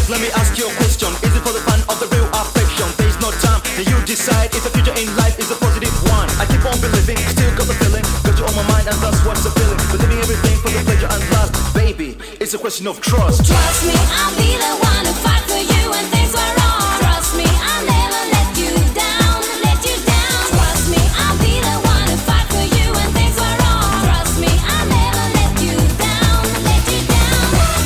let me ask you a question. Is it for the fun of the real affection? There's no time, then you decide if the future in life is a positive one. I keep on believing, still got the feeling, got you on my mind and that's what's the feeling. Believing everything for the pleasure and lust, baby, it's a question of trust. Trust me, I'll be the one to fight for you when things are wrong. Trust me, I'll never let you down, let you down. Trust me, I'll be the one to fight for you when things are wrong. Trust me, I'll never let you down, let you down.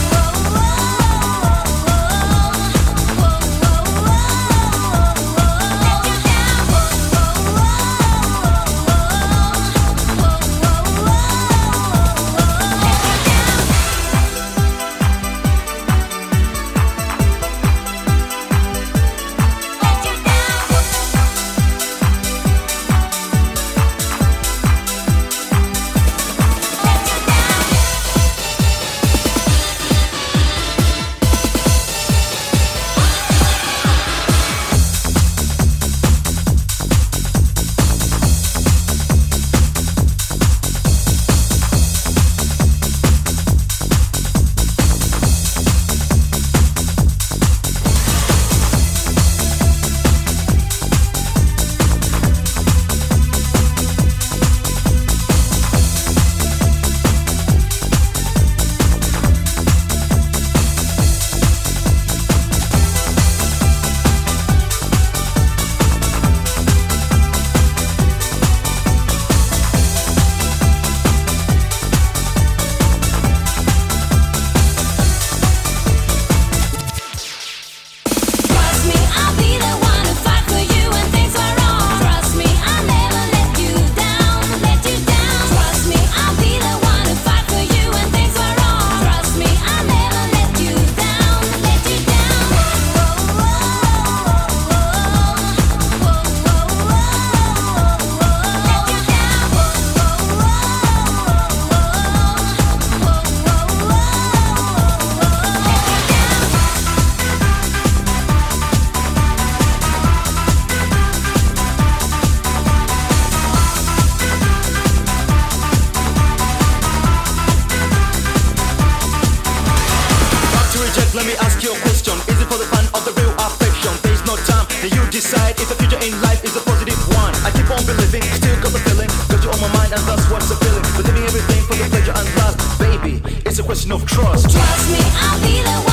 Let me ask you a question. Is it for the fun of the real affection? There's no time, then you decide if the future in life is a positive one. I keep on believing, still got the feeling, got you on my mind and that's what's the feeling. Believing everything for the pleasure and lust, baby, it's a question of trust. Trust me, I'll be the one.